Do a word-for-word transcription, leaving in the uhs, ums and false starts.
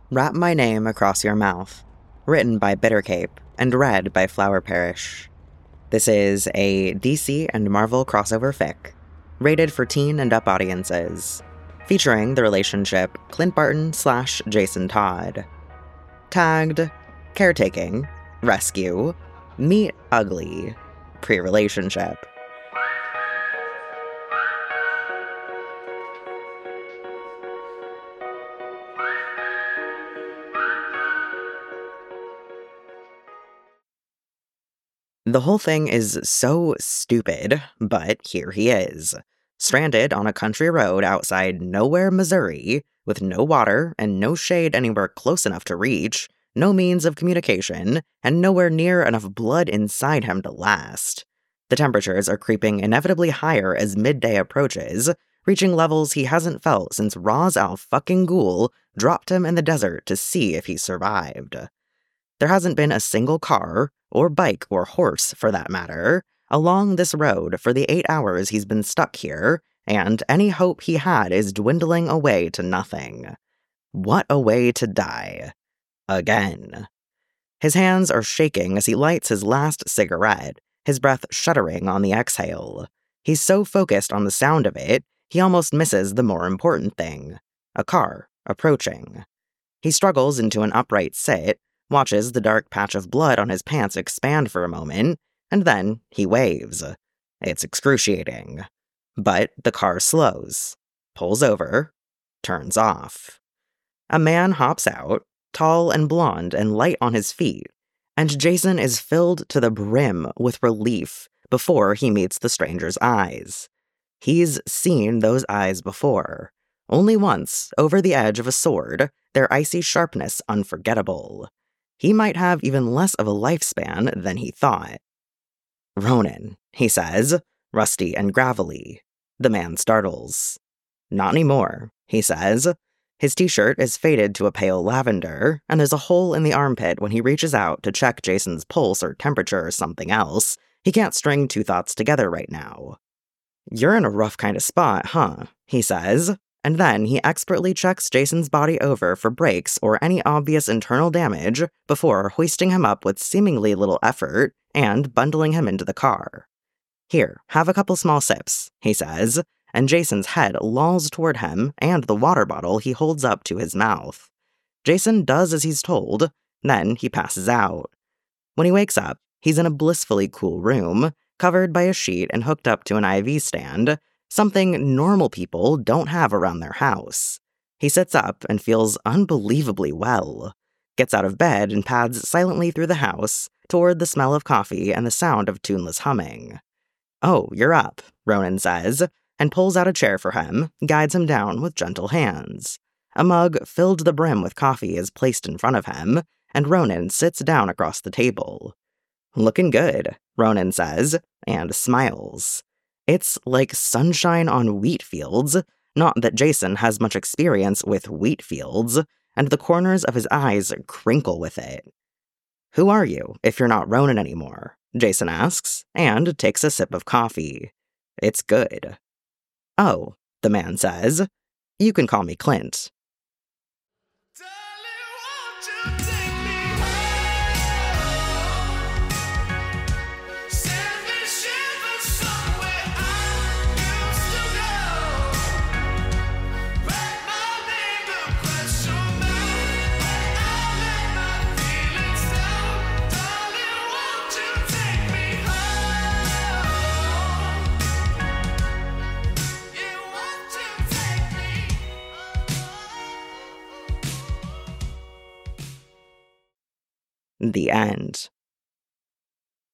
Wrap My Name Across Your Mouth, written by Bittercape and read by Flower Parish. This is a D C and Marvel crossover fic, rated for teen and up audiences, featuring the relationship Clint Barton slash Jason Todd. Tagged Caretaking, Rescue, Meet Ugly, Pre-Relationship. The whole thing is so stupid, but here he is, stranded on a country road outside Nowhere, Missouri, with no water and no shade anywhere close enough to reach, no means of communication, and nowhere near enough blood inside him to last. The temperatures are creeping inevitably higher as midday approaches, reaching levels he hasn't felt since Ra's al fucking Ghul dropped him in the desert to see if he survived. There hasn't been a single car, or bike or horse for that matter, along this road for the eight hours he's been stuck here, and any hope he had is dwindling away to nothing. What a way to die. Again. His hands are shaking as he lights his last cigarette, his breath shuddering on the exhale. He's so focused on the sound of it, he almost misses the more important thing. A car approaching. He struggles into an upright sit, watches the dark patch of blood on his pants expand for a moment, and then he waves. It's excruciating. But the car slows, pulls over, turns off. A man hops out, tall and blonde and light on his feet, and Jason is filled to the brim with relief before he meets the stranger's eyes. He's seen those eyes before, only once, over the edge of a sword, their icy sharpness unforgettable. He might have even less of a lifespan than he thought. "Ronan," he says, rusty and gravelly. The man startles. "Not anymore," he says. His t-shirt is faded to a pale lavender, and there's a hole in the armpit when he reaches out to check Jason's pulse or temperature or something else. He can't string two thoughts together right now. "You're in a rough kind of spot, huh?" he says. And then he expertly checks Jason's body over for breaks or any obvious internal damage before hoisting him up with seemingly little effort and bundling him into the car. "Here, have a couple small sips," he says, and Jason's head lolls toward him and the water bottle he holds up to his mouth. Jason does as he's told, then he passes out. When he wakes up, he's in a blissfully cool room, covered by a sheet and hooked up to an I V stand, something normal people don't have around their house. He sits up and feels unbelievably well, gets out of bed and pads silently through the house toward the smell of coffee and the sound of tuneless humming. "Oh, you're up," Ronan says, and pulls out a chair for him, guides him down with gentle hands. A mug filled to the brim with coffee is placed in front of him, and Ronan sits down across the table. "Looking good," Ronan says, and smiles. It's like sunshine on wheat fields, not that Jason has much experience with wheat fields, and the corners of his eyes crinkle with it. "Who are you, if you're not Ronan anymore?" Jason asks, and takes a sip of coffee. It's good. "Oh," the man says, "you can call me Clint." The end.